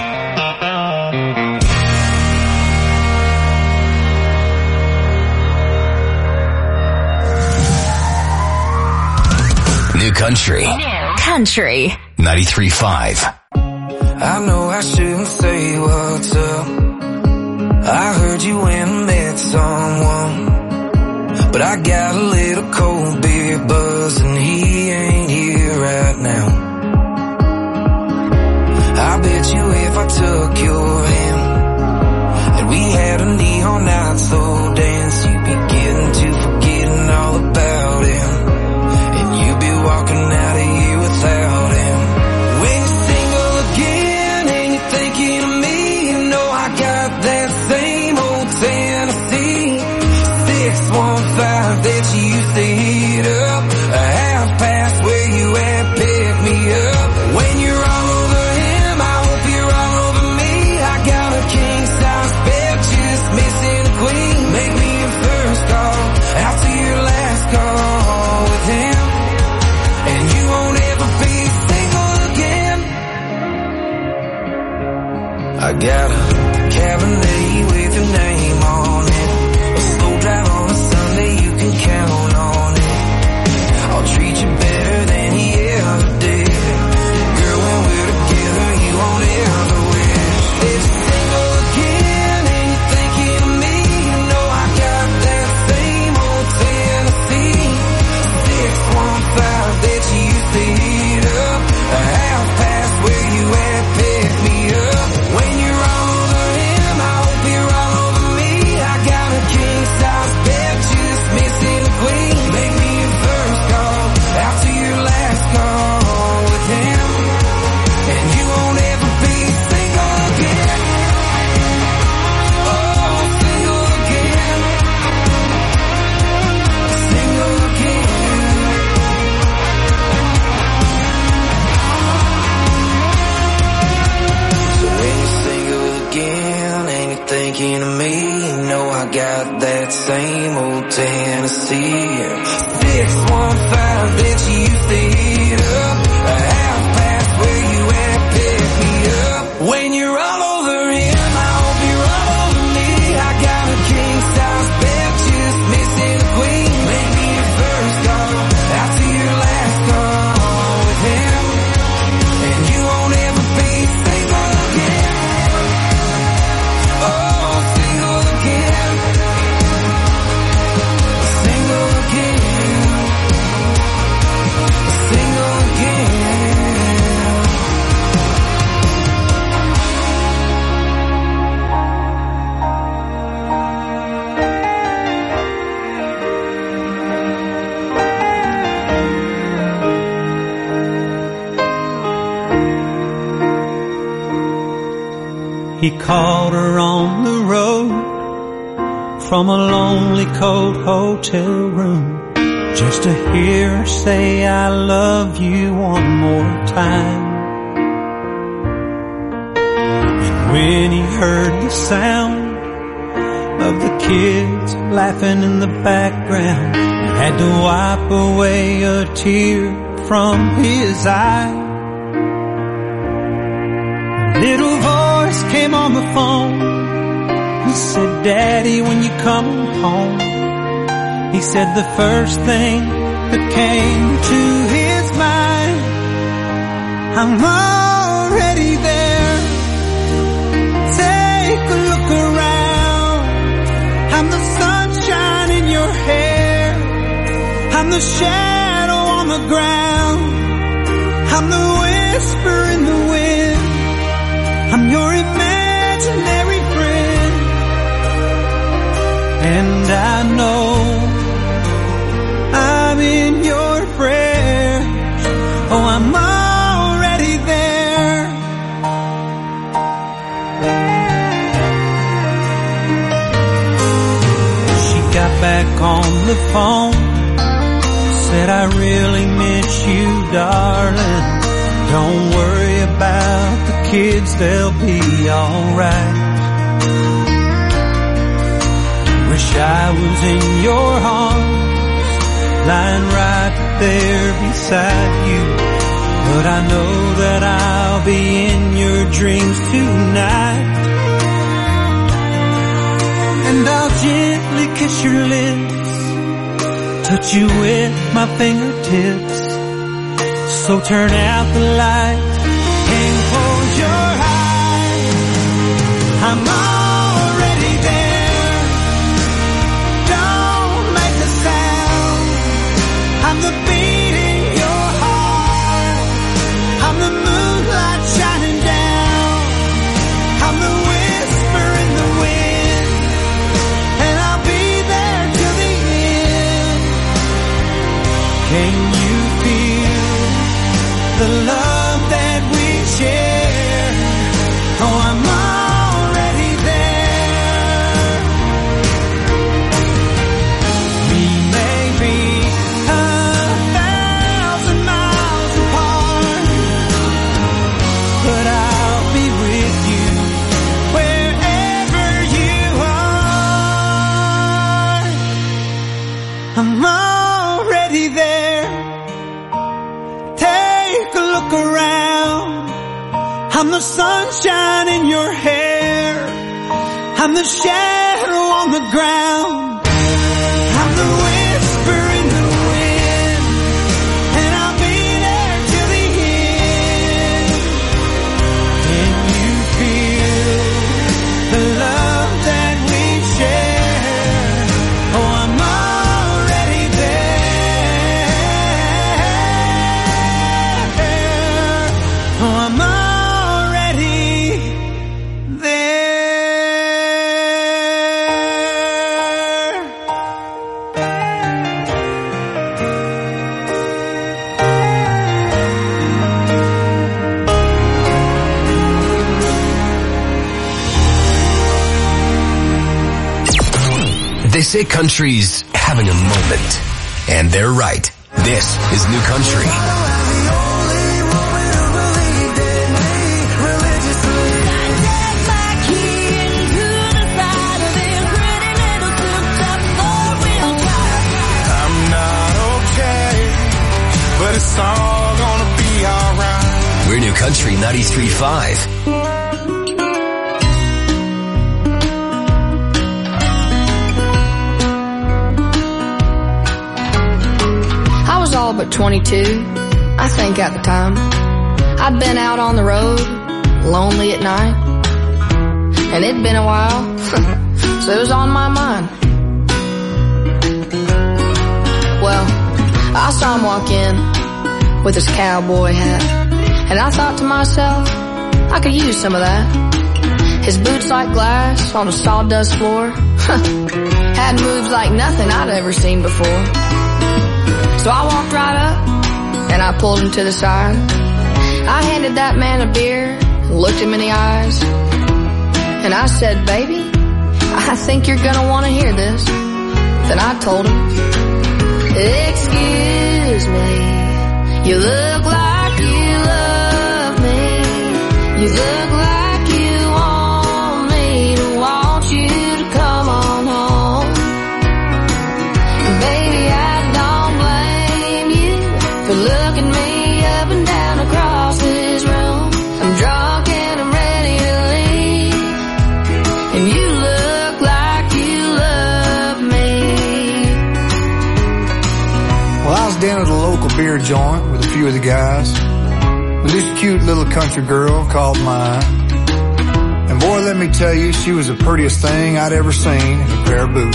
New Country Country ninety-three point five. I know I shouldn't say what's up. I heard you went and met someone, but I got a little cold beer buzz and he ain't here right now. I bet you if I took your hand and we had a neon night slow dance, you'd be getting to forgetting all about him, and you'd be walking out of here without him. When you're single again and you're thinking of me, you know I got that same old Tennessee six one five that you used to heat up, a half past where you at, pick me up when you're all over I got a Cabernet with your name on it. A slow drive on a Sunday, you can count on it. I'll treat you better than he ever did. Girl, when we're together, you won't ever wish. If you're single again and you're thinking of me, you know I got that same old Tennessee six one five that you used to heat up. A half past where you at, pick me up. When you're all over him, I hope you're all over me. I got a king size bed, just missing a queen. Make me your first call, out to your last call with him. And you won't ever be single again. Oh, single again. Single again. So when you're single again and you're thinking of me, you know I got that same old Tennessee six one five that you used to heat up. A half past where you at, pick me up. When you're all over him, I hope you're all over me. I got a king size bed, just missing a queen. Make me your first call, out to your last call with him. And you won't ever be single again. Oh, single again. Single again. Single again. He called her on the road from a lonely cold hotel room just to hear her say I love you one more time. And when he heard the sound of the kids laughing in the background, he had to wipe away a tear from his eye. A little voice came on the phone. He said, Daddy, when you coming home? He said the first thing that came to his mind, I'm already there. Take a look around. I'm the sunshine in your hair. I'm the shadow on the ground. I'm the whisper in the wind. I'm your imaginary friend. And I know I'm in your prayers. Oh, I'm already there. She got back on the phone, said I really miss you, darling. Don't worry about the kids, they'll be alright. Wish I was in your arms, lying right there beside you. But I know that I'll be in your dreams tonight. And I'll gently kiss your lips, touch you with my fingertips. So turn out the light and close your eyes. I'm already there. Don't make a sound. I'm the beat in your heart. I'm the moonlight shining down. I'm the whisper in the wind. And I'll be there till the end. Can you feel the love that I'm the shadow on the ground. I'm the whisper in the wind. And I'll be there till the end. Can you feel the love that we share? Oh, I'm already there. Oh, I'm already there. They say country's having a moment, and they're right. This is New Country. I'm not okay, but it's all gonna be alright. We're New Country ninety-three point five. I was all but twenty-two, I think at the time. I'd been out on the road, lonely at night. And it'd been a while, so it was on my mind. Well, I saw him walk in with his cowboy hat. And I thought to myself, I could use some of that. His boots like glass on a sawdust floor. Had moves like nothing I'd ever seen before. So I walked right up, and I pulled him to the side. I handed that man a beer, looked him in the eyes, and I said, baby, I think you're gonna want to hear this. Then I told him, excuse me, you look like you love me. You look like you want me to want you to come on home. Baby, I for looking me up and down across this room. I'm drunk and I'm ready to leave. And you look like you love me. Well, I was down at a local beer joint with a few of the guys, with this cute little country girl called mine. And boy, let me tell you, she was the prettiest thing I'd ever seen in a pair of boots.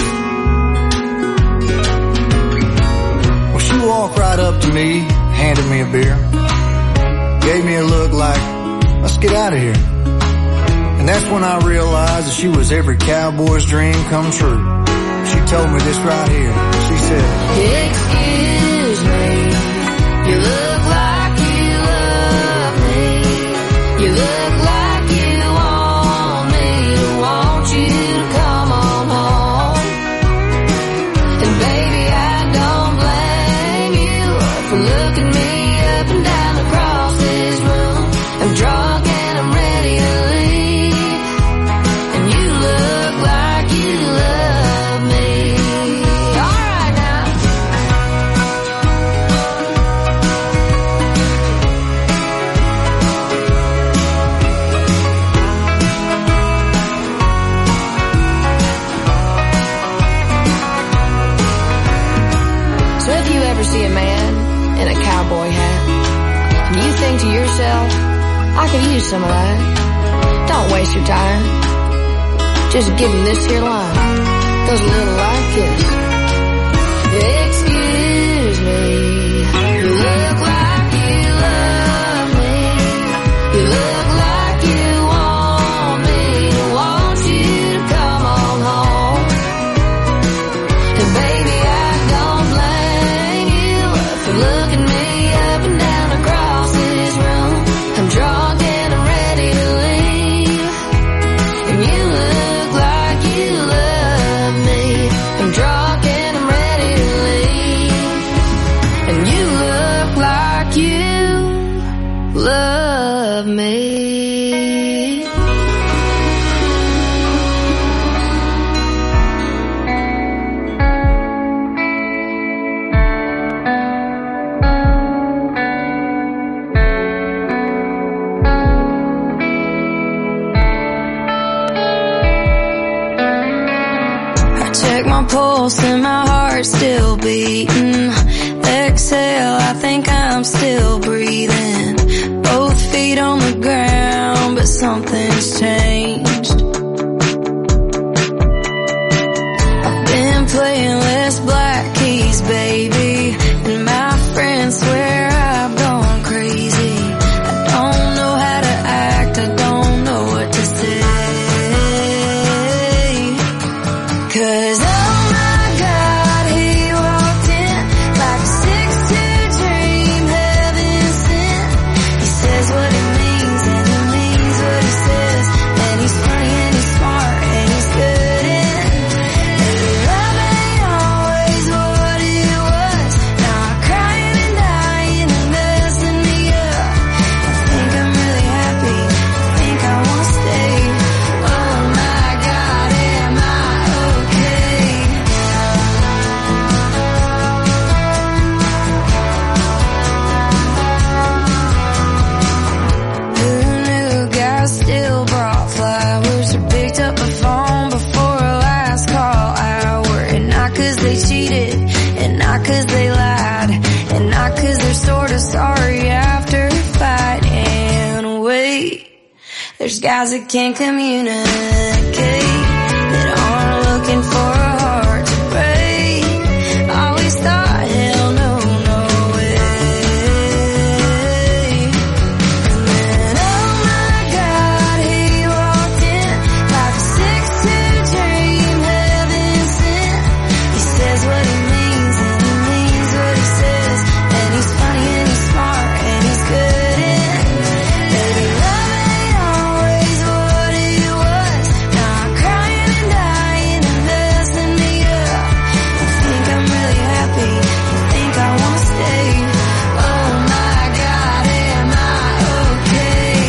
She walked right up to me, handed me a beer, gave me a look like, let's get out of here. And that's when I realized that she was every cowboy's dream come true. She told me this right here. She said, excuse me, you look like you love me. You look like you want me to want you to come on home. And baby, I don't blame for looking me up and down across this room. I'm drunk and I'm ready to leave. And you look like you love me. All right now. So if you ever see a man in a cowboy hat, and you think to yourself, I could use some of that, don't waste your time. Just give him this here line. Goes a little like this. Excuse me, you look like you love me. You look like you want me to want you to come on home. And baby, I don't blame you for looking me up and down across this room. I'm drunk and I'm ready to leave. And you look like you love me. I'm drunk my pulse and my heart still beating. Exhale, I think I'm still breathing. Both feet on the ground, but something's changed. I've been playing less black keys, baby, and my friends swear I've gone crazy. I don't know how to act, I don't know what to say. 'Cause oh my God, he walked in like a six two dream, heaven sent. He says what he means and he means what he says, and he's funny and he's smart and he's good in. Maybe love ain't always what it was. Now I'm crying and dying and messing me up. I think I'm really happy, I think I wanna stay. Oh my God, am I okay? Who knew guys still brought flowers or picked up the phone before a last call hour? And not 'cause they cheated, and not 'cause they lied, and not 'cause they're sorta sorry after a fight. And wait, there's guys that can't communicate, that aren't looking for a heart to break. Always thought, hell no, no way. And oh my God, he walked in like a six two dream, heaven sent. He says what he means and he means what he says, and he's funny and he's smart and he's good in. Baby, love ain't always what it was. Now I'm crying and dying and messing me up. I think I'm really happy, I think I wanna stay. Oh my God, am I okay?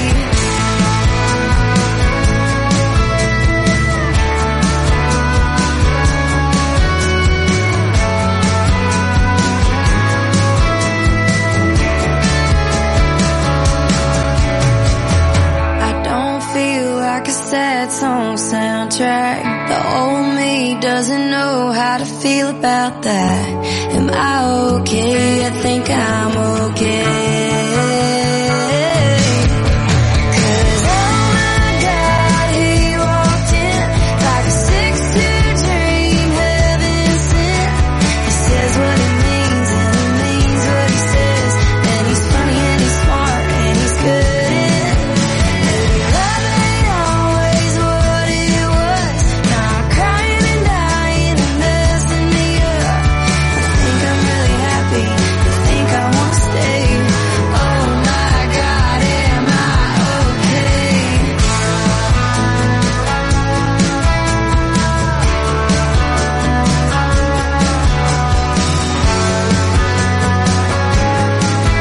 I don't feel like a sad song soundtrack. The old me doesn't know how to feel about that. Am I okay? I think I'm okay.